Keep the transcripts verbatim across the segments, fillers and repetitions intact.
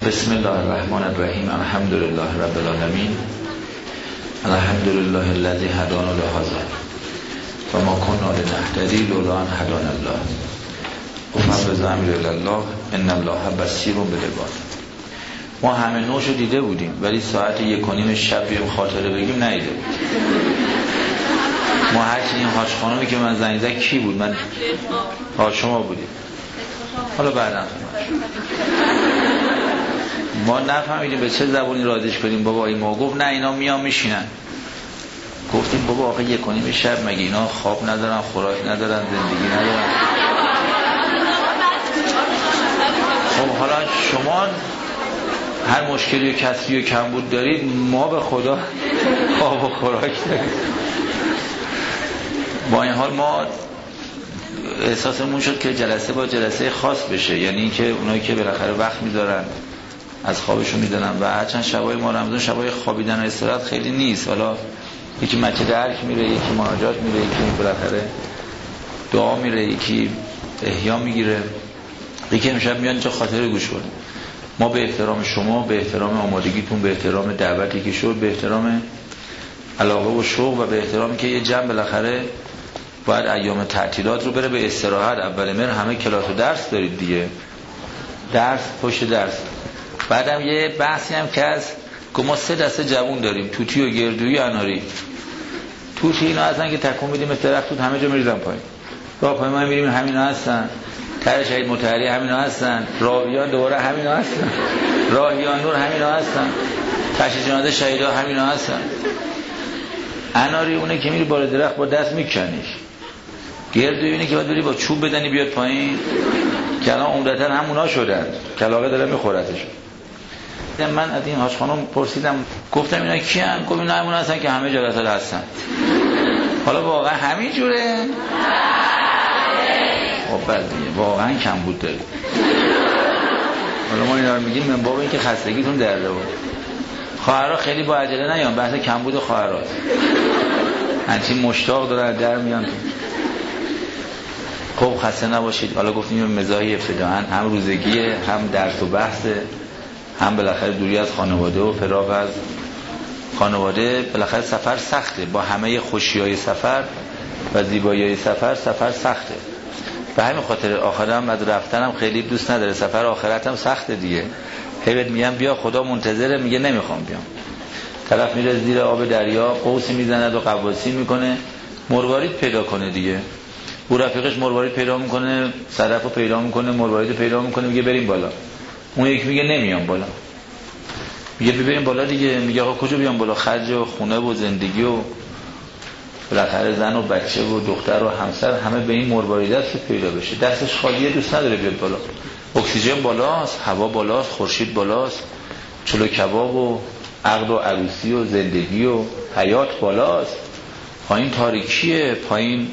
بسم الله الرحمن الرحیم. الحمد لله رب العالمین. الحمد لله الذی هدانا لهذا و ما كنا لنهتدی لولا ان هدانا الله. وفوض امر الی الله ان الله بصیر بالعباد. ما همه نوشو دیده بودیم ولی ساعت یک و نیم شب بیم خاطره بگیم ندیده بود. ما هرچی این حاج خانمی که من زنگ زد کی بود؟ من ها شما بودید. حالا بعدا ما نفهمیدیم به چه زبونی رادش کنیم. بابا این ما گفت نه اینا میان میشینن. گفتیم بابا آقا یک و نیم شب مگه اینا خواب ندارن، خوراک ندارن، زندگی ندارن؟ خب حالا شما هر مشکلی و کسری و کمبود دارید، ما به خدا خواب و خوراک داریم. با این حال ما احساسمون شد که جلسه با جلسه خاص بشه، یعنی اینکه اونایی که بالاخره وقت میذارن از خوابشون میدونن و هرچند شبای ما رمضان شبای خوابیدن و استراحت خیلی نیست. حالا یکی مکه درک میره، یکی مناجات میره، یکی بالاخره دعا میره، یکی احیا میگیره، یکی امشب میاد اینجا خاطره گوش کنه. ما به احترام شما، به احترام آمادگیتون، به احترام دعوتی که شد، به احترام علاقه و شوق و به احترامی که یه جمع بالاخره باید ایام تعطیلات رو بره به استراحت. اول مهر همه کلاس و درس دارید دیگه، درس پشت درس. بعدم یه بحثی هم که از که ما سه دسته جوون داریم، توتی و گردویی و اناری. توتی اینا هستن که تکون میدیم مثل درخت توت همه جا میریزن پایین. راه پای ما میریم همینا هستن. تر شهید مطهری همینا هستن. راویان دوباره همینا هستن. راهیان نور همینا هستن. تشییع جنازه شهیدا همینا هستن. اناری اونه که میری بالا درخت با دست میکنیش. گردویی اینه که باید بری با چوب بدنی بیاد پایین، که الان عمدتاً همونا شدن، کلاغه داره میخورتش. من از این حاج خانم پرسیدم، گفتم اینا کیان؟ گفت اینا همون هستن که همه جلسات هستن. حالا واقعا همین جوره؟ خب بله واقعا کم بود داره. حالا ما اینا رو میگیم من بابا این که خستگیتون درده بود. خواهرها خیلی با عجله نیان، بحث کمبود خواهرات هنچی مشتاق دارن در میان. خب خسته نباشید. حالا گفتیم مزاحی ابتداعاً هم روزگیه، هم درس و بحثه، هم بالاخره دوری از خانواده و فراغ از خانواده. بالاخره سفر سخته، با همه خوشی‌های سفر و زیبایی‌های سفر، سفر سخته. به همین خاطر آخرام از رفتنم خیلی دوست نداره. سفر آخرتم سخته دیگه. هیبت میگم بیا خدا منتظره، میگه نمیخوام بیام. طرف میره زیر آب دریا قوسی میزند و قواسی میکنه، مروارید پیدا کنه دیگه. او رفیقش مروارید پیدا میکنه، صدفو پیدا میکنه، مروارید پیدا میکنه، میگه بریم بالا. اون یک میگه نمیام بالا. میگه ببریم بالا دیگه. میگه آقا کجا بیام بالا؟ خرج و خونه و زندگی و بالاخره زن و بچه و دختر و همسر همه به این مروارید است پیدا بشه. دستش خالیه، دوست نداره بیاد بالا. اکسیژن بالاست، هوا بالاست، خورشید بالاست، چلو کباب و عقد و عروسی و زندگی و حیات بالاست. پایین تاریکیه، پایین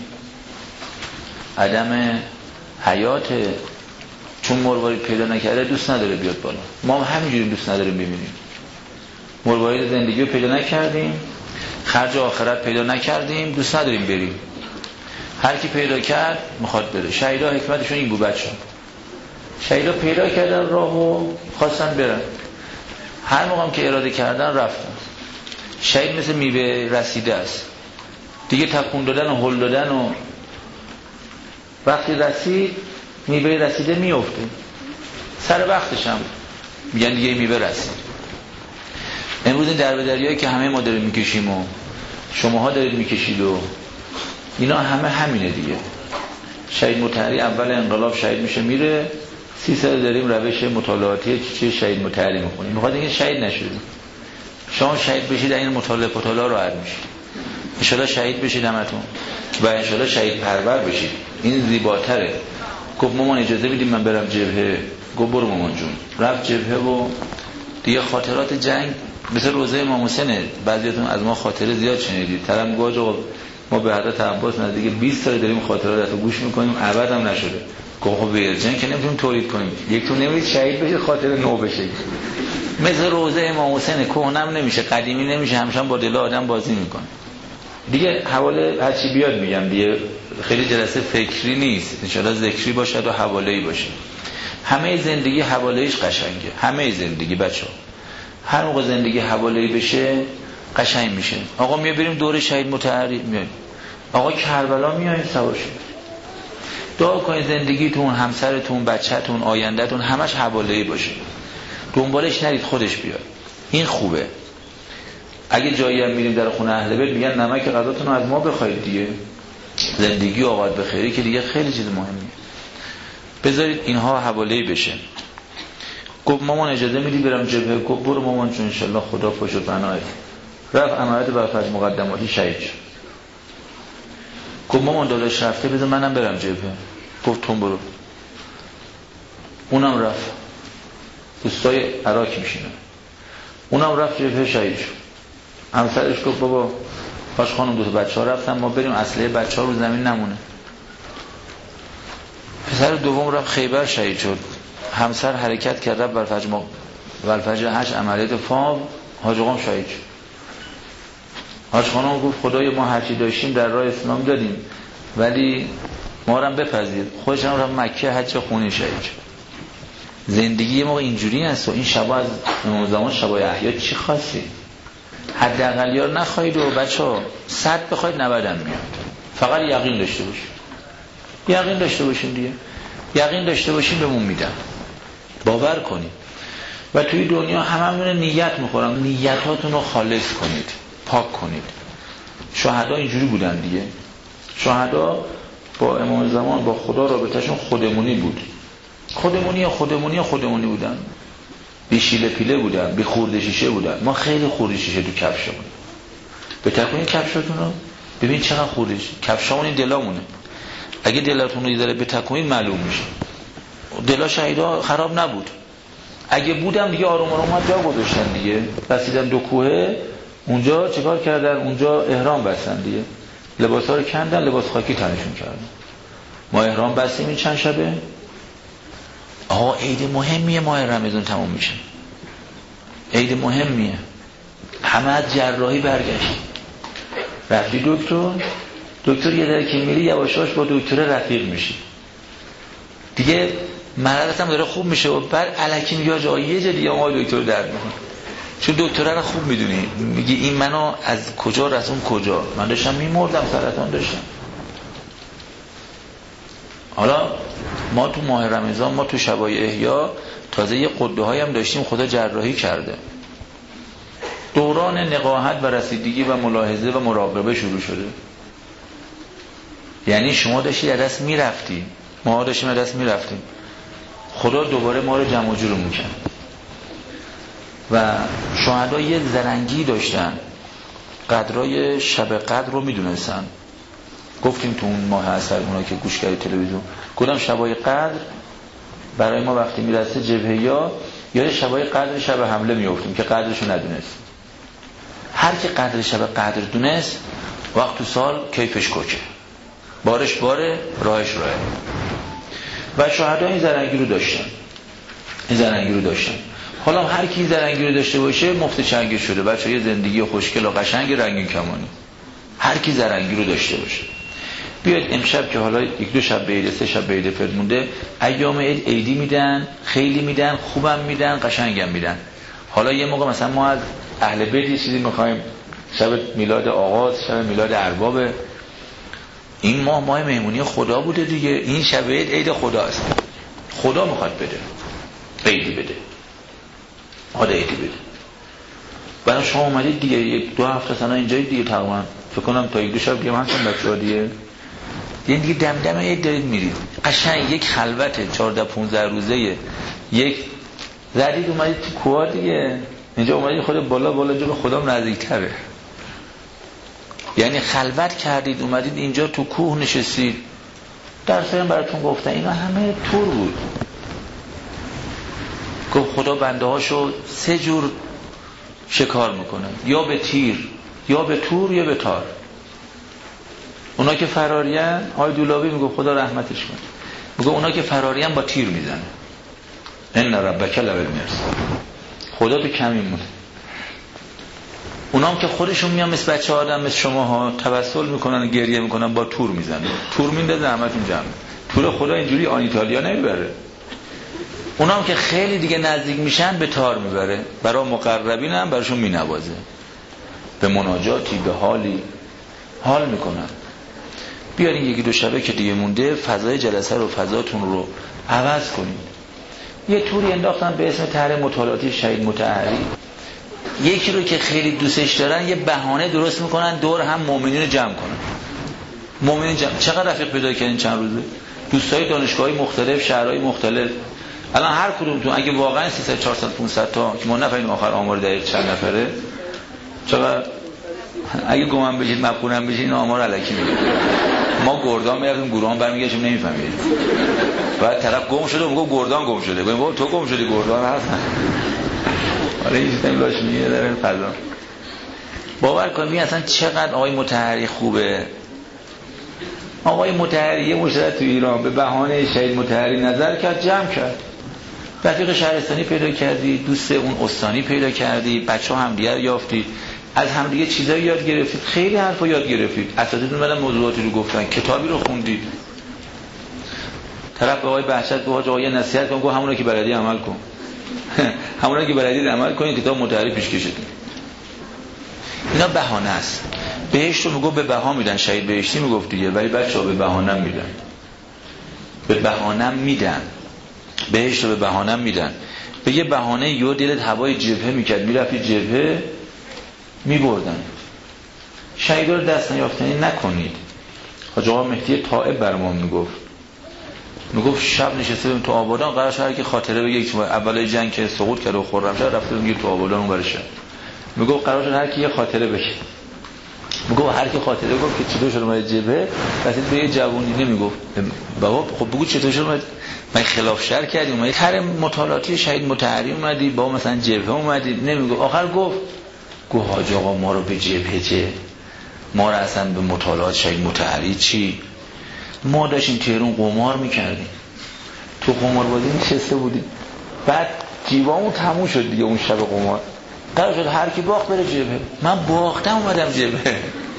عدم حیاته. چون مروارید پیدا نکرده دوست نداره بیاد بالا. ما هم همینجوری دوست نداریم ببینیم. مروارید زندگی رو پیدا نکردیم، خرج آخرت پیدا نکردیم، دوست نداریم بریم. هر کی پیدا کرد میخواد بره. شهیدا حکمتشون این بود بچه. شهیدا پیدا کردن راهو خواستن برن. هر موقعم که اراده کردن رفتن. شهید مثل میوه رسیده است دیگه، تکون دادن و هل دادن و وقتی رسید میوه رسیده میفته. سر وقتش هم میگن دیگه میوه رسید. امروز این درب دریایی که همه ما داریم میکشیم و شماها دارید میکشید و اینا همه همینه دیگه. شهید مطهری اول انقلاب شهید میشه میره، سی سال داریم روش مطالعاتی چی شهید مطهری میکنیم. میخواد اینکه شهید نشدیم. شما شهید بشید این مطالعه مطالعه راحت میشید. ان شاءالله شهید بشید همتون و ان شاءالله شهید پرور بشید. این زیباتره. گفت مامان اجازه بدیم من برم جبهه. گفت برو مامان جون. رفت جبهه و دیگه خاطرات جنگ مثل روزه امام حسینه. بعضیاتون از ما خاطره زیاد شنیدید. طرف گفت ما به حضرت عباس نزدیک بیست سال داریم خاطرات رو گوش میکنیم، ابد هم نشده. گفت خب ورجن که نمیتونیم تولید کنیم. یک تو نمیدید شهید بشه خاطره نو بشه. مثل روزه امام حسین کهنم نمیشه، قدیمی نمیشه، همشون با دل آدم بازی میکنه. دیگه حواله هرچی بیاد میگم دیگه. خیلی جلسه فکری نیست، ان شاءالله ذکری باشد و حواله‌ای باشه. همه زندگی حوالهش قشنگه. همه زندگی بچه ها هر موقع زندگی حوالهی بشه قشنگ میشه. آقا میای بریم دور شهید مطهری، میای آقا کربلا میایین سوار شید. دعا کنید زندگیتون، همسرتون، بچه‌تون، آیندهتون همش حوالهی باشه. دنبالش نرید، خودش بیاد. این خوبه. اگه جایی هم میریم در خونه اهل بیت میگن نمک غذاتون رو از ما بخواید دیگه. زندگی اوقات بخیری که دیگه خیلی چیز مهمیه. بذارید اینها حوالهی بشه. گفت مامان اجازه میدی برم جبهه؟ گفت برو مامان چون انشالله خدا پشت و پناهت. رفت عملیات برفرض مقدماتی شهید شد. گفت مامان داداش رفته بذار منم برم جبهه. گفت تو برو. اونم رفت. دوستای عراق میشینه. اونم رفت جبهه شهید شد. همسرش گفت بابا باش خانم دو تا بچه‌ها رفتن ما بریم اسلحه بچه‌ها رو زمین نمونه. پسر دوم رفت خیبر شهید شد. همسر حرکت کرد رفت برفجر ما برفجر هشت عملیات فاو حاج آقام شهید شد. حاج خانم گفت خدای ما هرچی داشتیم در راه اسلام دادیم ولی ما رو هم بپذیر. خودش هم رفت مکه حج خونی شهید شد. زندگی ما اینجوری است و این شبا از امام زمان شبای احیا چی خاصی؟ حداقل یار نخواهید و بچه‌ها صد بخواید نود هم میاد. فقط یقین داشته باشید. یقین داشته باشین دیگه. یقین داشته باشین بهمون میدم. باور کنید. و توی دنیا هممون نیت میخورن. نیتاتون رو خالص کنید. پاک کنید. شهدا اینجوری بودن دیگه. شهدا با امام زمان با خدا رابطهشون خودمونی بود. خودمونی خودمونی خودمونی بودن. بی شیله پیله بودن، بی خورده شیشه بودن. ما خیلی خورده شیشه تو کفشمون. به تکونین کفشاتون رو ببین چقدر خورده شیشه. کفشامون این دلامونه. اگه دلاتون رو یه به تکونین معلوم میشه. دلا شهیدا خراب نبود. اگه بودم دیگه آروم آروم جا گذاشتن دیگه. رسیدن دو کوه اونجا چیکار کردن؟ اونجا احرام بستن دیگه. لباسا رو کندن، لباس خاکی تنشون کردن. ما احرام بستیم این چند شبه. آقا عید مهمیه ماه رمضان تموم میشه. عید مهمیه. همه از جراحی برگشت. رفتی دکتر، دکتر یه در که میری یواشاش با دکتر رفیق میشی. دیگه مرضت هم داره خوب میشه و بعد الکی میگه آقا یه جا دیگه آقای دکتر درد میکنه. چون دکتر رو خوب میدونی. میگی این منو از کجا رسون کجا. من داشتم میمردم سرطان داشتم. حالا ما تو ماه رمضان ما تو شبای احیا تازه یه قده های هم داشتیم خدا جراحی کرده. دوران نقاهت و رسیدگی و ملاحظه و مراقبه شروع شده. یعنی شما داشتی از دست میرفتی، ما داشتیم از دست میرفتیم. خدا دوباره ما رو جمع و جور میکرد. و شهدا یه زرنگی داشتن. قدرای شب قدر رو میدونستن. گفتیم تو اون ماه عسل اونا که گوش کردید تلویزیون گفتم شبای قدر برای ما وقتی میرسه جبهه یا یاد شبای قدر شب حمله میافتیم که قدرشو ندونست. هر کی قدر شب قدر دونست وقت تو سال کیفش کوچه، بارش باره، راهش راهه. و شهدا این زرنگی رو داشتن. این زرنگی رو داشتن. حالا هر کی زرنگی رو داشته باشه مفت چنگی شده. بچه‌ها یه زندگی خوشگل و قشنگ رنگین کمانی. هر کی زرنگی رو داشته باشه. بیاید امشب که حالا یک دو شب عید، سه شب عید فطر مونده، ایام عید عیدی میدن، خیلی میدن، خوبم میدن، قشنگم میدن. حالا یه موقع مثلا ما از اهل بیت یه چیزی میخوایم، شب میلاد آغاز، شب میلاد ارباب، این ماه ماه مهمونی خدا بوده دیگه. این شب عید عید خداست. خدا میخواد بده عیدی بده، خدا عیدی بده. برای شما اومدید دیگه یک دو هفته سنا اینجای دیگه تقریبا فکر کنم تا یک دو شب دیگه من هستم بچه‌ها دیگه. دیگه دیگه دمدم عید دارید میرید. قشنگ یک خلوت چهارده پانزده روزه یک زدید اومدید تو کوه دیگه. اینجا اومدید خود بالا بالا جو به خدا نزدیک‌تره. یعنی خلوت کردید اومدید اینجا تو کوه نشستید. درسم براتون گفتن اینا همه تور بود. گفت خدا بنده هاشو سه جور شکار میکنه، یا به تیر یا به تور یا به تار. اونا که فراریان، آقای دولابی میگه خدا رحمتش کنه، میگه اونا که فراریان با تیر میزنه. ان ربک لبالمرصاد. خدا تو کمی مونه. اونام که خودشون میان مثل بچه آدم مثل شما ها توسل میکنن، گریه میکنن، با تور میزنن. تور میندازه همتون جمع. تور خدا اینجوری آن ایتالیا نمیبره. اونا هم که خیلی دیگه نزدیک میشن به تار میبره، برای مقربین هم براشون مینوازه، به مناجاتی به حالی حال میکنن. بیارین یکی دو شبه که دیگه مونده فضای جلسه رو فضاتون رو عوض کنید. یه توری انداختن به اسم طرح مطالعاتی شهید مطهری، یکی رو که خیلی دوستش دارن یه بهانه درست میکنن دور هم مؤمنین رو جمع کنن. مؤمنین جمع. چقدر رفیق پیدا کردین چند روزه؟ دوستای دانشگاهی مختلف، شهرهای مختلف. الان هر کدومتون اگه واقعا سیصد چهارصد پانصد تا که ما نفهمیم آخر آمار دقیق چند نفره، چقدر اگه گمان بشید مبخونم بشید این آمار الکی میگه. ما گردان میرفتیم گروهان برمیگشتیم نمیفهمید. بعد طرف گم شده میگه گردان گم شده. میگم بابا تو گم شدی گردان هست. حالا این چیزا لاش میگه در فضا. باور کنید اصلا چقدر آقای مطهری خوبه. آقای مطهری یه مشترک تو ایران به بهانه شهید مطهری نظر کرد، جمع کرد. رفیق شهرستانی پیدا کردی، دوست اون استانی پیدا کردی، بچه‌ها هم دیگر یافتید، از هم دیگه چیزایی یاد گرفتید، خیلی حرفا یاد گرفتید، اساتیدتون بعدم موضوعاتی رو گفتن، کتابی رو خوندید. طرف به آقای بهشت گفت آقا یه نصیحت کن، گفت همونایی که بلدی عمل کن. همونایی که بلدی عمل کنید، کتاب مطهری پیش کشید. اینا بهانه است. بهشت رو میگه به بها میدن، شهید بهشتی میگفت دیگه، ولی بچه‌ها به بهانه میدن. به بهانه میدن. بهشت رو به بهانه میدن. به یه بهانه یو دلت هوای جبهه میکرد، میرفتی جبهه میبردن. شهیدا رو دست نیافتنی نکنید. حاج آقا مهدی طائب برام میگفت میگفت شب نشسته تو آبادان، قرار شد که خاطره بگه که اولای جنگ که سقوط کرد و خرمشهر رفته میگه تو آبادان اون برشه. میگفت قرار شد هر کی یه خاطره بگه. میگفت هر کی خاطره گفت که چطور شد اومد جبهه، رسید به یه جوونی نمیگفت بابا خب بگو چطور شد اومد، من خلاف شر کردی اومدی طرح مطالعاتی شهید مطهری اومدی با مثلا جبهه اومدی، نمیگفت. آخر گفت گفت حاج آقا ما رو به جبهه چه، ما رو اصلا به مطالعات شهید مطهری چی، ما داشتیم تهران قمار میکردیم، تو قمار بازی نشسته بودیم، بعد جیبامون تموم شد دیگه اون شب قمار، قرار شد هر کی باخت بره جبهه، من باختم اومدم جبهه.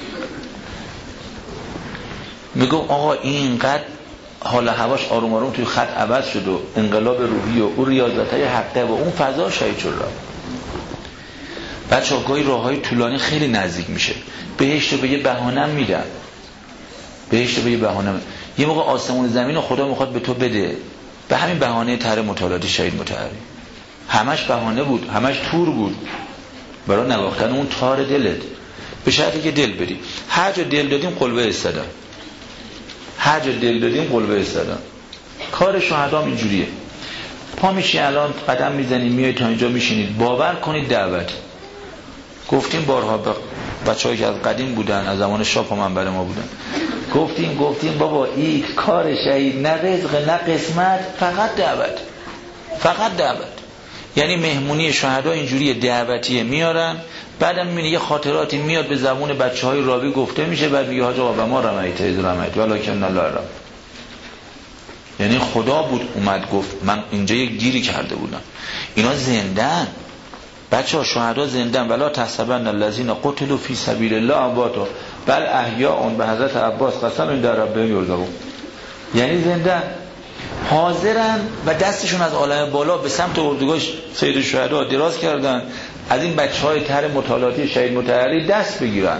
میگم آقا اینقدر حالا هواش آروم آروم توی خط عوض شد و انقلاب روحی و اون ریاضتای حقه و اون فضا شهید شد. بچه‌ها گاهی راههای طولانی خیلی نزدیک میشه. بهشت رو به یه بهانه میدن. بهشت رو به یه بهانه میدن. یه موقع آسمون زمین رو خدا میخواد به تو بده، به همین بهانه طرح مطالعاتی شهید مطهری. همش بهانه بود، همش تور بود برای نواختن اون تار دلت، به شرطی که دل بدی. هر جا دل دادیم قلبه استدن، هر جا دل دادیم قلبه استدن. کار شهدا هم اینجوریه. پا میشی الان قدم میزنی میای تا اینجا میشینید، باور کنید دعوت. گفتیم بارها به بچه‌هایی که از قدیم بودن، از زمان شاه و منبر ما بودن، گفتیم گفتیم بابا این کار شهید نه رزق نه قسمت، فقط دعوت، فقط دعوت. یعنی مهمونی شهدا اینجوریه، دعوتیه میارن، بعدم میبینی یه خاطراتی میاد به زبون بچهای راوی گفته میشه، بعد میگه حاج آقا و ما رمیت از رمیت ولکن الله رم. یعنی خدا بود اومد گفت من اینجا یک گیری کرده بودم. اینا زندن بچه ها، شهدا زندن. ولا تحسبن الذين قتلوا في سبيل الله امواتا بل احیاء. به حضرت عباس قسم در ربهم یرزقون. یعنی زندن، حاضرن و دستشون از عالم بالا به سمت اردوگاه سید الشهدا دراز کردن، از این بچهای طرح مطالعاتی شهید مطهری دست بگیرن.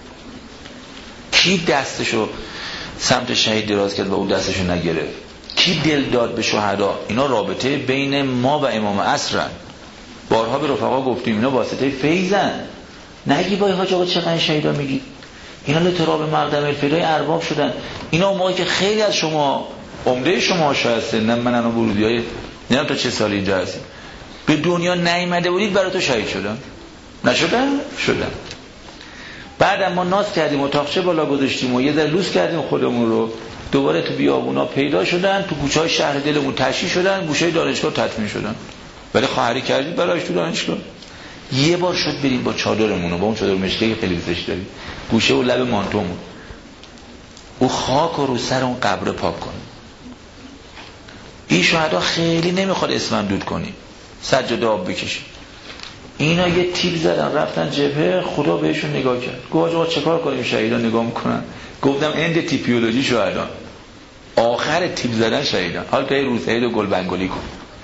کی دستشو سمت شهید دراز کرد و اون دستشو نگرفت؟ کی دل داد به شهدا؟ اینا رابطه بین ما و امام عصرن. بارها به رفقا گفتیم اینا واسطه فیضن. نگی بای حاج آقا چقدر شهیدا میگی، اینا لتراب مقدم الفدای ارباب شدن. اینا اون موقعی که خیلی از شما عمده شما شاید سنن من انا ورودیای نمیدونم تا چه سال اینجا هستیم به دنیا نیامده بودید برای تو شهید شدن، نشدن؟ شدن. بعد ما ناز کردیم و تاقچه بالا گذاشتیم و یه ذره لوس کردیم خودمون رو، دوباره تو بیابونا پیدا شدن، تو کوچه‌های شهر دلمون تشییع شدن، گوشه دانشگاه تدفین شدن. ولی خواهری کردید برایش تو دانشگاه. یه بار شد بریم با چادرمون، با اون چادر مشکی خیلی دوستش داریم، گوشه و لب مانتومون، او خاک رو رو سر اون قبر پاک کنیم. این شهدا خیلی نمیخواد اسمم دود کنی، سجاده آب بکشی. اینا یه تیپ زدن رفتن جبهه، خدا بهشون نگاه کرد، گفت آقا چه کار کنیم؟ شهیدا نگاه میکنن. گفتم اند تیپیولوژی شهدا، آخر تیپ زدن شهیدان. حالا تا یه روسعید و گل بنگلی کن.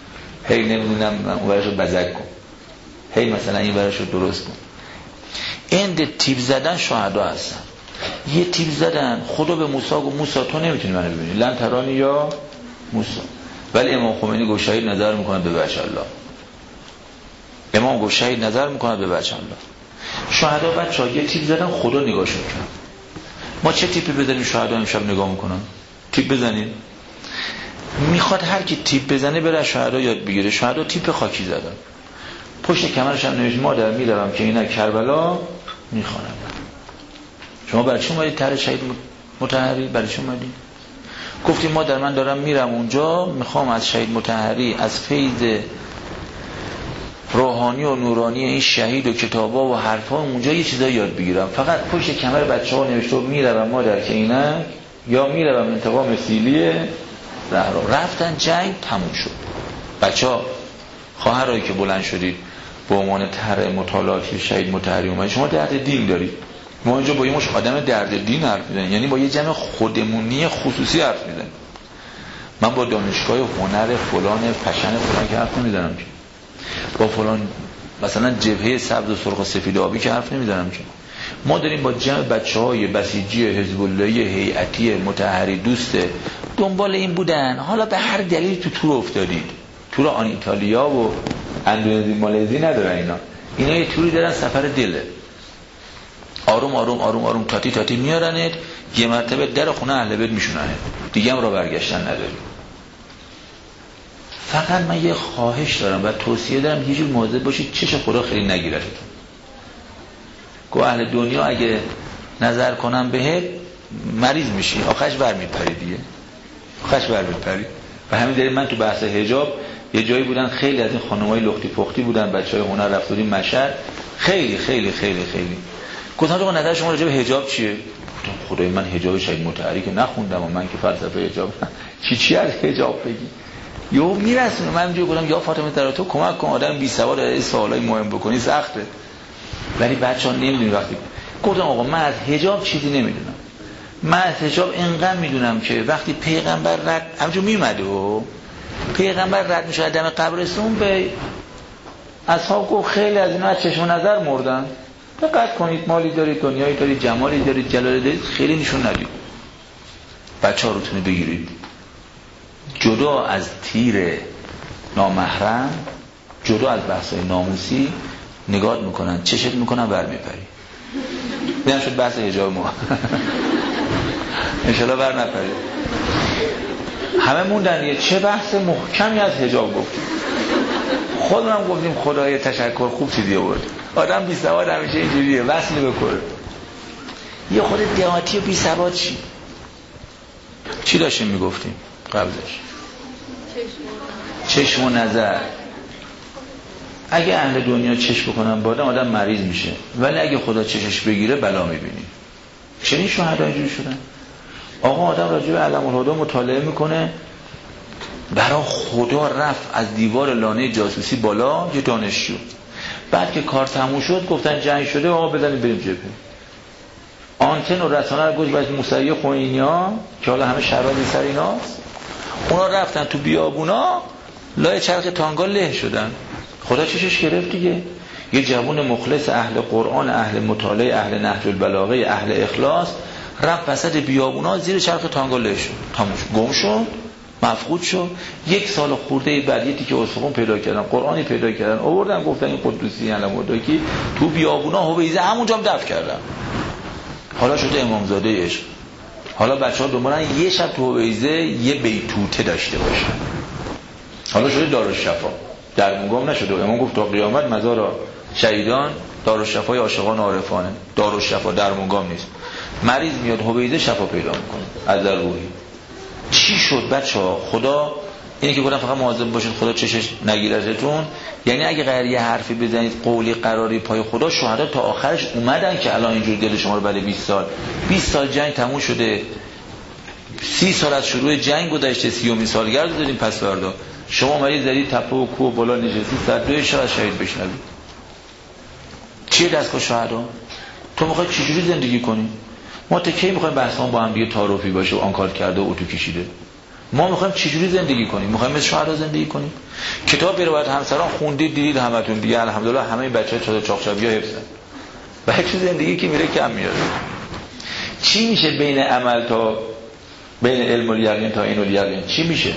هی نمیدونم اون براشو بزک کن، هی مثلا این براشو درست کن. اند تیپ زدن شهدا هستن. یه تیپ زدن خدا به موسی گفت موسی تو نمیتونی منو ببینی، لن ترانی یا موسی، ولی امام خمینی گفت شهید نظر میکنه به وجه الله. امام گفت شهید نظر میکنه به وجه الله. شهدا بچه‌ها یه تیپ زدن خدا نگاهشون کرد. ما چه تیپی بزنیم شهدا امشب نگاه میکنن؟ تیپ بزنیم. میخواد هر کی تیپ بزنه بره شهدا یاد بگیره. شهدا تیپ خاکی زدن. پشت کمرش هم نوشت مادر میروم که اینا کربلا میخوانم. شما برای چی اومدید طرح شهید مطهری؟ برای چی اومدید؟ گفتیم مادر من دارم میرم اونجا، میخوام از شهید مطهری از فیض روحانی و نورانی این شهید و کتابا و حرفا اونجا یه چیزا یاد بگیرم. فقط پشت کمر بچه‌ها نوشته میروم مادر که اینک یا میروم انتقام سیلی زهرا. رفتن جنگ تموم شد. بچه‌ها خواهرایی که بلند شدید به عنوان طرح مطالعاتی شهید مطهری اومدید، شما درد دین دارید. ما اینجا با یه مش آدم درد دین حرف میزنیم، یعنی با یه جمع خودمونی خصوصی حرف میزنیم. من با دانشگاه هنر فلان پشن فلان که حرف نمیزنم که، با فلان مثلا جبهه سبز و سرخ و سفید آبی که حرف نمیزنم که. ما داریم با جمع بچهای بسیجی حزب اللهی هیئتی مطهری دوست دنبال این بودن. حالا به هر دلیل تو تور افتادید، تور آن ایتالیا و اندونزی مالزی ندارن اینا، اینا یه توری دارن سفر دله. آروم آروم آروم آروم تاتی تاتی میارنت، یه مرتبه در خونه اهل بیت میشوننت، دیگه هم را برگشتن نداری. فقط من یه خواهش دارم و توصیه دارم، یه جور مواظب باشید چش خدا خیلی نگیرتتون. گو اهل دنیا اگه نظر کنم بهت مریض میشی، آخرش بر میپری دیگه، آخرش بر میپری. و همین دلیل من تو بحث حجاب یه جایی بودن خیلی از این خانمای لختی پختی بودن، بچهای هنر رفت بودیم مشهد، خیلی خیلی خیلی خیلی گفتن تو نظر شما راجع به حجاب چیه؟ گفتم خدای من حجاب شهید مطهری که نخوندم و من که فلسفه حجاب چی چی از حجاب بگی. یهو میرسونه من اینجوری گفتم یا فاطمه زهرا تو کمک کن، آدم بی سواد از سوالای مهم بکنی سخته. ولی بچه‌ها نمیدونن. وقتی گفتم آقا من از حجاب چیزی نمیدونم، من از حجاب اینقدر میدونم که وقتی پیغمبر رد همونجور میمده و پیغمبر رد میشه دم قبرستون به اصحاب گفت خیلی از اینا از چشم نظر مردن، دقت کنید مالی دارید، دنیایی دارید، جمالی دارید، جلالی دارید، خیلی نشون ندید. بچه‌ها روتونه بگیرید جدا از تیر نامحرم، جدا از بحث‌های ناموسی نگاه میکنن، چشت میکنن بر میپری. بیان شد بحث حجاب ما انشالله بر نپرید. همه موندن دیگه چه بحث محکمی از حجاب گفتیم. خودمونم گفتیم خدای تشکر خوب چیزی آورد. آدم بی سواد همیشه اینجوریه، وصل بکنه. یه خود دیانتی و بی سواد چی؟ چی داشتیم میگفتیم قبلش؟ چشم و نظر. اگه اهل دنیا چشم بکنن با آدم، آدم مریض میشه، ولی اگه خدا چشش بگیره بلا میبینی. چنین شهدا اینجوری شدن. آقا آدم راجع به علم الهدی مطالعه میکنه، برای خدا رفت از دیوار لانه جاسوسی بالا یه دانشجو. بعد که کار تموم شد گفتن جنگ شده، آقا بزنید بریم جبهه. آنتن و رسانه رو گوش باید موسوی خوینیا که حالا همه شرابی سر ایناست، اونا رفتن تو بیابونا لای چرخ تانگا له شدن. خدا چشش گرفت دیگه. یه جوان مخلص اهل قرآن، اهل مطالعه، اهل نهج البلاغه، اهل اخلاص رفت وسط بیابونا زیر چرخ تانگا له شد، تموم شد، گم شد، مفقود شد. یک سال خورده بعد یه تیکه استخوان پیدا کردن، قرآنی پیدا کردن، آوردن گفتن این قدوسی علم‌الهدی که تو بیابونا هویزه همونجا هم دفن کردن. حالا شده امامزاده عشق. حالا بچه‌ها دنبالن یه شب تو هویزه یه بیتوته داشته باشن. حالا شده دارالشفا. درمونگام نشده. امام گفت تا قیامت مزار شهیدان دارالشفای عاشقان عارفانه. دارالشفا درمونگام نیست. مریض میاد هویزه شفا پیدا میکنه از در روحی. چی شد بچه‌ها؟ خدا اینی که گفتم فقط مواظب باشید خدا چشش نگیرتتون. یعنی اگه غیر یه حرفی بزنید قولی قراری پای خدا، شهدا تا آخرش اومدن که الان اینجوری دل شما رو بله بیست سال بیست سال جنگ تموم شده، سی سال از شروع جنگ گذشته، سیومین سالگرد داریم پس فردا. شما اومدید زدید تپه و کوه بالا نشستید سر دوی شاه شهید بشنوید. چیه دستگاه شهدا؟ تو میخوای چجوری زندگی کنی؟ ما تا کی میخوایم بحثمون با هم دیگه تعارفی باشه و آنکارت کرده و اتو کشیده؟ ما میخوایم چجوری زندگی کنیم؟ میخوایم مثل شهدا زندگی کنیم؟ کتاب روایت همسران خوندید دیدید همتون دیگه، الحمدلله همه بچه‌ها چاق چاقچابی‌ها حفظن. بچه زندگی که میره کم میاره. چی میشه بین عمل تا بین علم و یقین تا این و یقین؟ چی میشه؟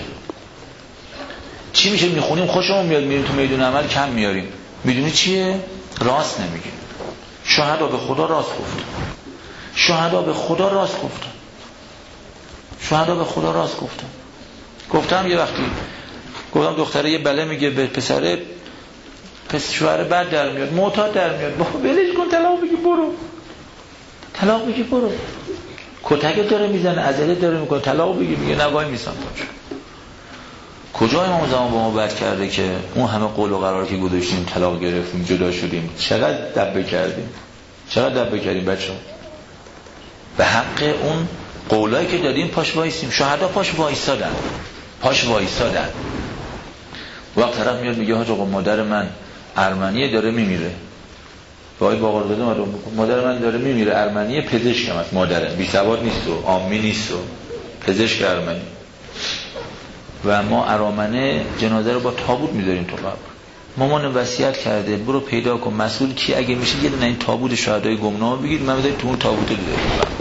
چی میشه میخونیم خوشمون میاد میریم تو میدون عمل کم میاریم؟ میدونی چیه؟ راست نمیگیم. شهدا به خدا راست گفتن. شهدا به خدا راست گفتن. شهدا به خدا راست گفتن. گفتم یه وقتی گفتم دختره یه بله میگه به پسره، پس شوهر بعد در میاد، معتاد در میاد، بابا ولش کن، طلاق بگی برو، طلاق بگی برو، کتک داره میزنه، عضله داره میکنه، طلاق بگی، میگه نه وای میسم باش. کجا امام زمان با ما بد کرده که اون همه قول و قرار که گذاشتیم طلاق گرفتیم جدا شدیم؟ چقدر دبه کردیم، چقدر دبه کردیم بچه‌ها. به حق اون قولایی که دادیم پاش وایسیم. شهدا پاش وایسادن، پاش وایسادن. وقت طرف میاد میگه حاج آقا مادر من ارمنیه داره میمیره، وای باقر داده مادر من داره میمیره، ارمنیه، پزشکم است، مادرم بی سواد نیست و عامی نیست و پزشک ارمنی، و ما ارامنه جنازه رو با تابوت میذاریم تو قبر. مامان وصیت کرده برو پیدا کن مسئول کی، اگه میشه یه دونه این تابوت شهدای گمنام بگید من بذارید تو اون تابوت بذارید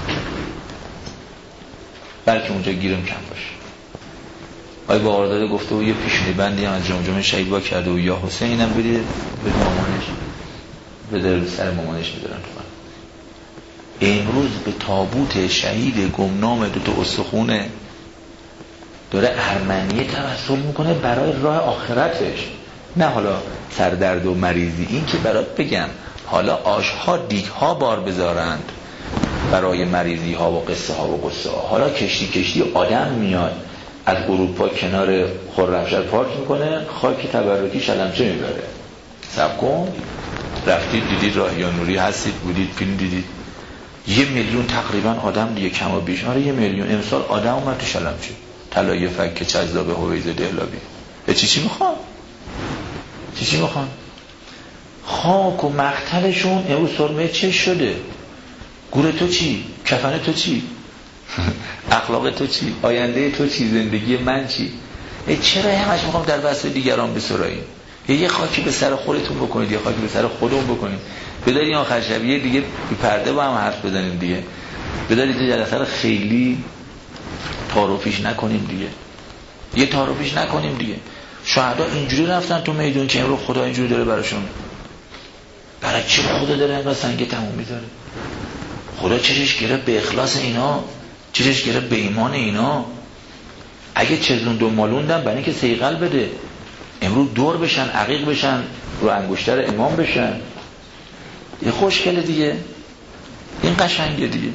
بلکه اونجا گیرم کم باشه. آقای باقرداده گفته و یه پیشونی بندی هم از جمجمه شهید با کرده و یا حسین اینم بدید به مامانش، بذاره سر مامانش بذارن تو. امروز به تابوت شهید گمنام دوتا استخونه داره ارمنیه توسل میکنه برای راه آخرتش، نه حالا سردرد و مریضی. این که برات بگم حالا آشها دیگها بار بذارند برای مریضی ها و قصه ها و قصه ها. حالا کشتی کشتی آدم میاد از اروپا کنار خرمشهر پارک میکنه، خاک تبرکی شلمچه میبره. صبر کن، رفتید دیدید راهیان نوری هستید بودید فیلم دیدید، یه میلیون تقریبا آدم دیگه کم و بیش، آره یه میلیون امسال آدم اومد تو شلمچه، طلایه فک چزدابه هویزه دهلابی. چی چی میخوان؟ چی چی میخوان؟ خاک و مقتلشون امروز سرمه چش شده. گور تو چی؟ کفن تو چی؟ اخلاق تو چی؟ آینده تو چی؟ زندگی من چی؟ چرا همش میخوام در وسط دیگران بسراییم؟ یه خاکی به سر خودتون بکنید، یه خاکی به سر خودمون بکنید، بدارید آخر شبیه دیگه بی پرده با هم حرف بزنیم دیگه، بدارید یه جلسه خیلی تعارفیش نکنیم دیگه، یه تعارفیش نکنیم دیگه. شهدا اینجوری رفتن تو میدون که امروز خدا اینجوری داره براشون، برای چی خدا داره اینقدر سنگ تموم میذاره؟ خدا چشش گرفت به اخلاص اینا، چشش گرفت به ایمان اینا. اگه چزوند و مالوندن برای اینکه سیغل بده امروز دور بشن، عقیق بشن، رو انگشتر امام بشن، یه خوشگله دیگه، این قشنگه دیگه.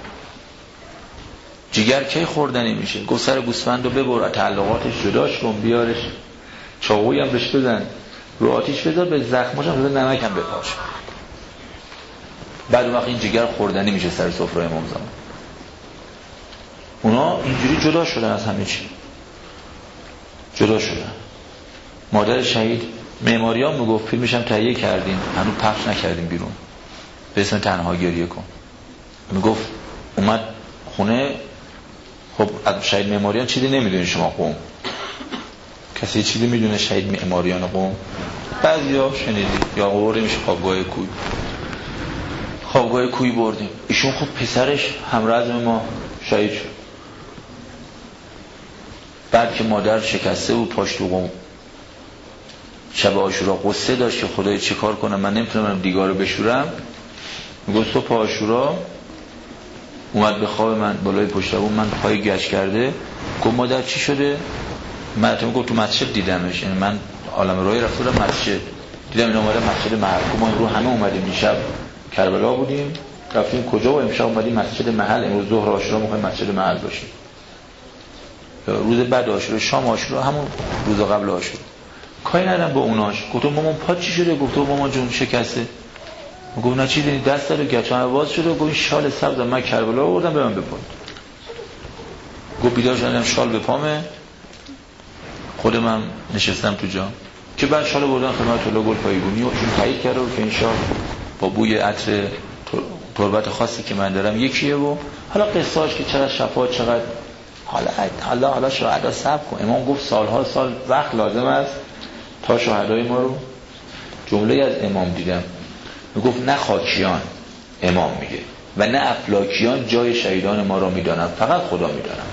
جگر کی خوردنی میشه؟ گفت سر گوسفند رو ببر، تعلقاتش جداش کن، بیارش چاقویی هم بهش بزن، رو آتیش بذار، به زخماش هم بزن، نمک هم بپاش. بعد اون وقت این جگر خوردنی میشه سر سفره امام زمان. اونا اینجوری جدا شدن از همه چی، جدا شدن. مادر شهید معماریان میگفت، فیلمش هم تهیه کردیم هنوز پخش نکردیم بیرون، به اسم تنها گریه کن. میگفت اومد خونه، خب از شهید معماریان چیزی نمیدونی شما قوم؟ کسی چیزی میدونه شهید معماریان قوم؟ بعضیا شنیدی یا بردیم میشه خوابگاه کوی، خوابگاه کوی بردیم. ایشون خب پسرش همرزم ما شهید شد. بعد که مادر شکسته بود پاش تو قوم، شب عاشورا قصه داشت که خدای چه کار کنم، من نمیتونم دیگار رو بشورم. میگفت صبح عاشورا اومد به خواب من بالای پشت بوم، من پای گچ کرده. گفت مادر چی شده؟ من گفت تو مسجد دیدمش، یعنی من عالم راهی رفتم مسجد دیدم اینا اومدن مسجد محل. ما امروز همه اومدیم، دیشب کربلا بودیم رفتیم کجا و امشب اومدیم مسجد محل، امروز ظهر عاشورا میخوایم مسجد محل باشیم، روز بعد عاشورا، شام عاشورا، همون روز قبل عاشورا. کاری ندارم با اوناش. گفتم مامان پات چی شده؟ گفتم مامان جون شکسته. گفت نه چیزی، دست داره گچم باز شده. گفت این شال سبز من کربلا آوردم به من بپوش. گفت بیدار شدم شال به پامه، خودم هم نشستم تو جام که بعد شال بردن خدمت الله گل پایگونی و ایشون تایید کرده که این شال با بوی عطر تربت خاصی که من دارم یکیه. و حالا قصه‌اش که چقدر شفاعت، چقدر حالا حالا حالا شهدا صبر کن. امام گفت سالها سال وقت لازم است تا شهدای ما رو. جمله از امام دیدم میگفت نه خاکیان، امام میگه، و نه افلاکیان جای شهیدان ما را میدانن، فقط خدا میدانن.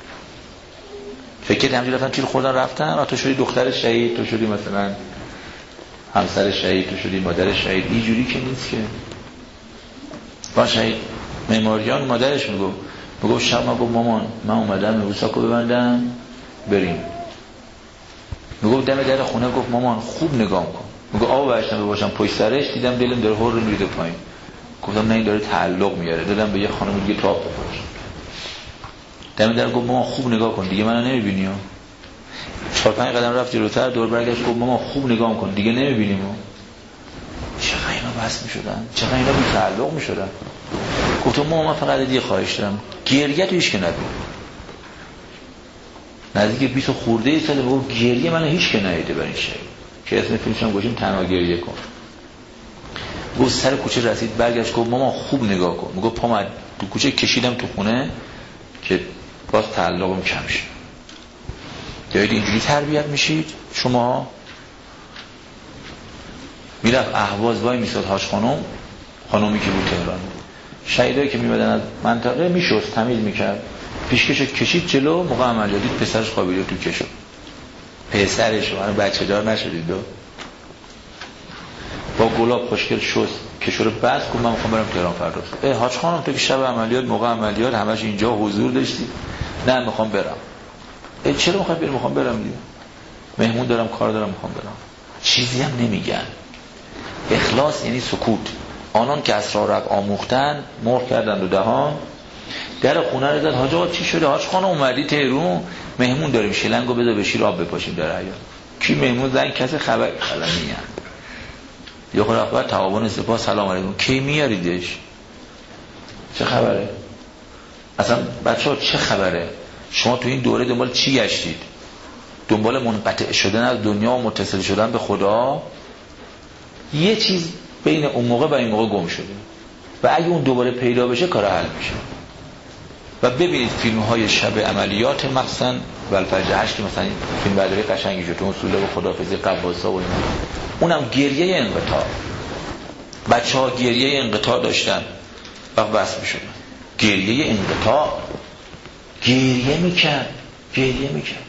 فکر همینجوری رفتن تیر خوردن رفتن، تو شدی دختر شهید، تو شدی مثلا همسر شهید، تو شدی مادر شهید. اینجوری که نیست که. با شهید معماریان مادرش میگفت میگفت شب ما گفت مامان من اومدم امروز ساکو ببندم بریم. میگفت دم در خونه گفت مامان خوب نگاه کن. میگه آب برشتم باشم پشت سرش دیدم دلم داره هر میریزه پایین. گفتم نه این داره تعلق میاره. دادم به یه خانم دیگه تاب بپاش. دم در گفت مامان خوب نگاه کن دیگه منو نمیبینی. چهار پنج قدم رفت جلوتر دور برگشت گفت مامان خوب نگاه کن دیگه نمیبینیم. چقدر اینا بس میشدن، چقدر اینا بی تعلق میشدن. گفتم مامان من فقط یه خواهش دارم، گریه تو هیچ که نبین. نزدیک بیست خورده ساله بگو گریه منو هیچ که ندیده بر این شی که اسم فیلمش هم گوشیم تنها گریه کن. گفت سر کوچه رسید برگشت گفت مامان خوب نگاه کن. میگفت پام تو کوچه کشیدم تو خونه که باز تعلقم کم شه. دارید اینجوری تربیت میشید شما. میرفت اهواز وای میساد حاج خانم، خانومی که بود تهران، شهیدایی که میمدن از منطقه میشست تمیز میکرد، پیشکشو کشید جلو. موقع عملیاتی پسرش خوابیده تو کشو، پسرش من بچه دار نشدید دو با گلاب خوشگل شست کشو رو بس گفت من میخوام برم تهران فردا. ای حاج خانم تو که شب عملیات موقع عملیات همش اینجا حضور داشتی؟ نه میخوام برم. ای چرا میخوای بری؟ میخوام برم دیگه، مهمون دارم کار دارم میخوام برم. چیزی هم نمیگن. اخلاص یعنی سکوت. آنان که اسرار آموختن مهر کردن دو دهان. در خونه رو زد حاج آقا چی شده؟ حاج خانم اومدی تهرون مهمون داریم شلنگو بذار بشیر آب بپاشیم در حیاط. کی مهمون زنگ کسی خبر خلا میگن یا خود اخبار تعاون سپاس سلام علیکم کی میاریدش؟ چه خبره؟ اصلا بچه‌ها چه خبره؟ شما تو این دوره دنبال چی گشتید؟ دنبال منقطع شدن از دنیا و متصل شدن به خدا؟ یه چیز بین اون موقع و این موقع گم شده و اگه اون دوباره پیدا بشه کار حل میشه. و ببینید فیلم های شب عملیات مخصوصا ولفجر هشت که مثلا فیلم برداری قشنگی شد، اون سوله و خدافظی قباسا و اینا، اونم گریه انقطاع. بچه ها گریه انقطاع داشتن و بس میشدن. گریه انقطاع، گریه میکرد گریه میکرد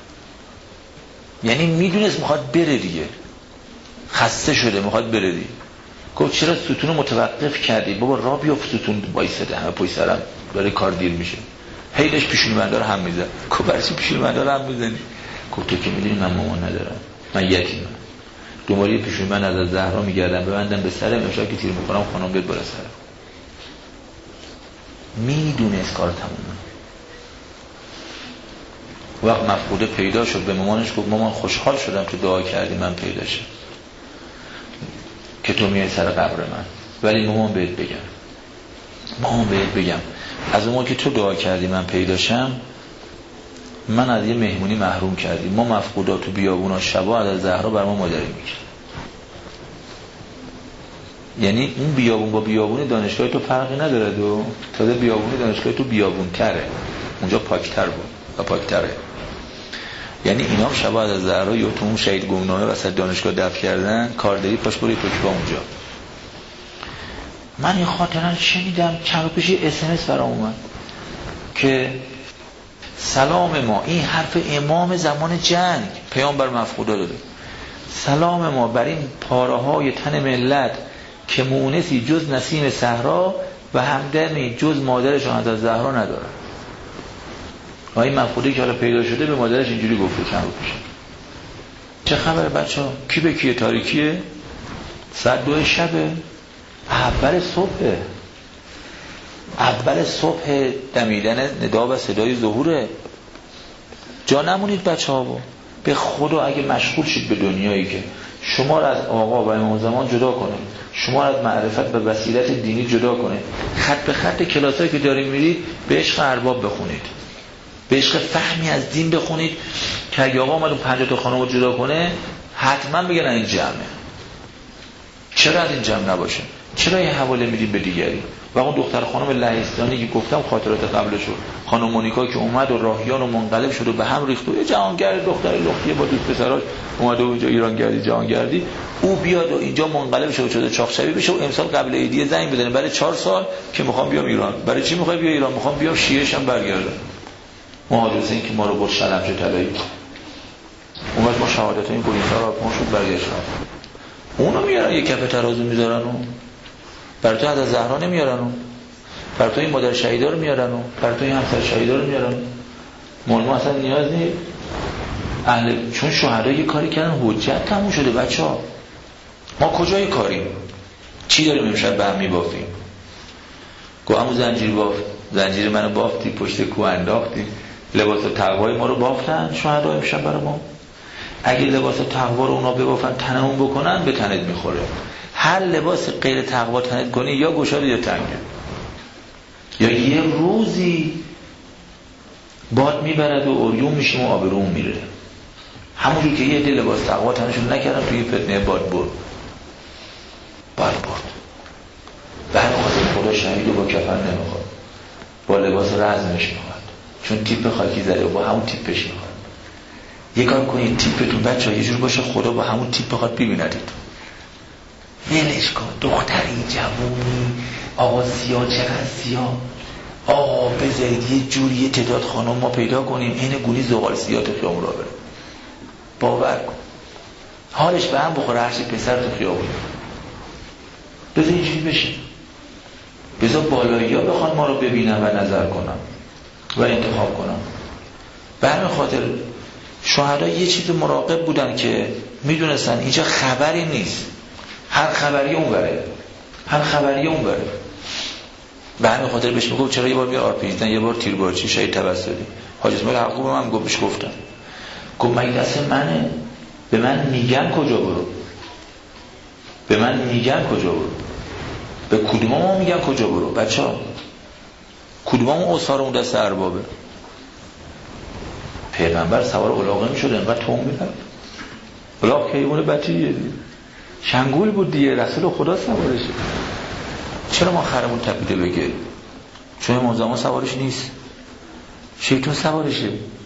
یعنی میدونست میخواد بره دیگه، خسته شده میخواد بره دیگه. گفت چرا ستون رو متوقف کردی؟ بابا راه بیفت ستون وایساده همه پشت سرم داره کار دیر میشه. هیدش پیشونمندار هم میزن. گفت برای چی پیشونمندار هم میزنی؟ گفت تو که میدونی من مامان ندارم، من یتیمم، دوباره پیشونمند از زهرا میگردم ببندم به سرم، امشب که تیر میکنم خانم بیاد بالا سرم. میدونست کار تمومه. وقت مفقوده پیدا شد به مامانش گفت مامان خوشحال شدم تو دعا کردی من پیدا شد که تو میای سر قبر من، ولی مامان بهت بگم مامان بهت بگم از اون موقع که تو دعا کردی من پیدا شم من از یه مهمونی محروم کردی. ما مفقودا تو بیابونا شبا از زهرا بر ما مادری میکرد. یعنی اون بیابون با بیابون دانشگاه تو فرقی نداره، دو تازه بیابون دانشگاه تو بیابون تره، اونجا پاکتر بود و پاکتره. یعنی اینا شبا از زهرا یا تو اون شهید گمنامه وسط دانشگاه دفن کردن، کاردری پاش بری پاکتر اونجا. من این خاطران شنیدم چند پیش اس ام اس برام اومد که سلام ما، این حرف امام زمان جنگ پیامبر مفقودا داده، سلام ما بر این پاره های تن ملت که مونسی جز نسیم صحرا و همدمی جز مادرشون از زهرا نداره. و این مفقودی که حالا پیدا شده به مادرش اینجوری گفته چند رو پیش. چه خبره بچه ها؟ کی به کیه؟ تاریکیه؟ ساعت دو شبه؟ اول صبحه اول صبح دمیدن ندا و صدای ظهوره. جا نمونید بچه ها با. به خدا اگه مشغول شید به دنیایی که شما را از آقا و امام زمان جدا کنه، شما را از معرفت و وسیلت دینی جدا کنه، خط به خط کلاسایی که داریم میرید به عشق ارباب بخونید، به عشق فهمی از دین بخونید که اگه آقا اومد اون پنجاه تا خانم رو جدا کنه حتما بگن این جمعه. چرا از این جمع نباشه؟ چرا چرا یه حواله میدیم به دیگری؟ و اون دختر خانم لهستانی که گفتم خاطرات قبلشو، خانم مونیکا که اومد و راهیان و منقلب شد و به هم ریخت و یه جهانگرد دختر لختیه با دوست پسراش اومده اونجا ایرانگردی جهانگردی، او بیاد و اینجا منقلب شد و شده چاقشوی بشه و امسال قبل عیدیه زنگ بزنه برای چهار سال که میخوام بیام ایران. برای چی میخوای بیا ایران؟ میخوام بیام شیعه‌ش هم برگردم. مهاجرت این که ما رو برد شلمچه طلایی. اون وقت ما شهادت این پلیسا رو ما شد برگشتن. اونو میارن یک کف ترازو میذارن و برای تو از زهرا نمیارن و برای تو این مادر شهیدا رو میارن و برای تو این همسر شهیدا رو میارن. ما اصلا نیاز نیست اهل، چون شهدا یه کاری کردن حجت تموم شده. بچه‌ها ما کجای کاریم؟ چی داریم امشب به هم میبافیم؟ گو همون زنجیر بافت، زنجیر منو بافتی، پشت کو انداختی، لباس تقوای ما رو بافتن شهدا امشب برای ما. اگه لباس تقوا رو اونا ببافن تنمون بکنن به تنت میخوره. هر لباس غیر تقوا تنت کنی یا گشاده یا تنگه، یا یه روزی باد میبرد و اوریون میشیم و آبروم میره. همونجور که یه دل لباس تقوا تنشون نکردن توی فتنه باد برد باد برد به همین خاطر خدا شهید و با کفن نمیخواد، با لباس رزمش میخواد، چون تیپ خاکی زده و با همون تیپش میخواد. یه کار کنید تیپتون بچه ها یه جور باشه خدا با همون تیپ بخواد ببیندید. ولش کن دختری جوونی آقا سیاه چقدر سیاه آقا بذارید یه جوری یه تعداد خانم ما پیدا کنیم این گونی زغال سیاه تو خیابون را بره، باور کن حالش به هم بخوره هرچی پسر تو خیابون. بذار اینجوری بشه، بذار بالایی ها بخوان ما رو ببینن و نظر کنن و انتخاب کنن. به همین خاطر شهدا یه چیز مراقب بودن که میدونستن اینجا خبری نیست، هر خبری اون بره، هر خبری اون بره. به همین خاطر بهش میگم چرا یه بار میاد آرپیزدن یه بار تیربارچی شهید توسلی حاج اسماعیل حقوق من گفت بهش گفتم گفت مگه دست منه؟ به من میگن کجا برو، به من میگن کجا برو، به کدوم ما میگن کجا برو؟ بچه ها کدوم اون اصحار اون دست اربابه؟ پیغمبر سوار الاغه میشد انقدر توم میرد الاغ که ایمون بچیه شنگول بود دیگه، رسول خدا سوارشه. چرا ما خرمون تپیده بگه؟ چون امام زمان سوارش نیست، شیطان سوارشه.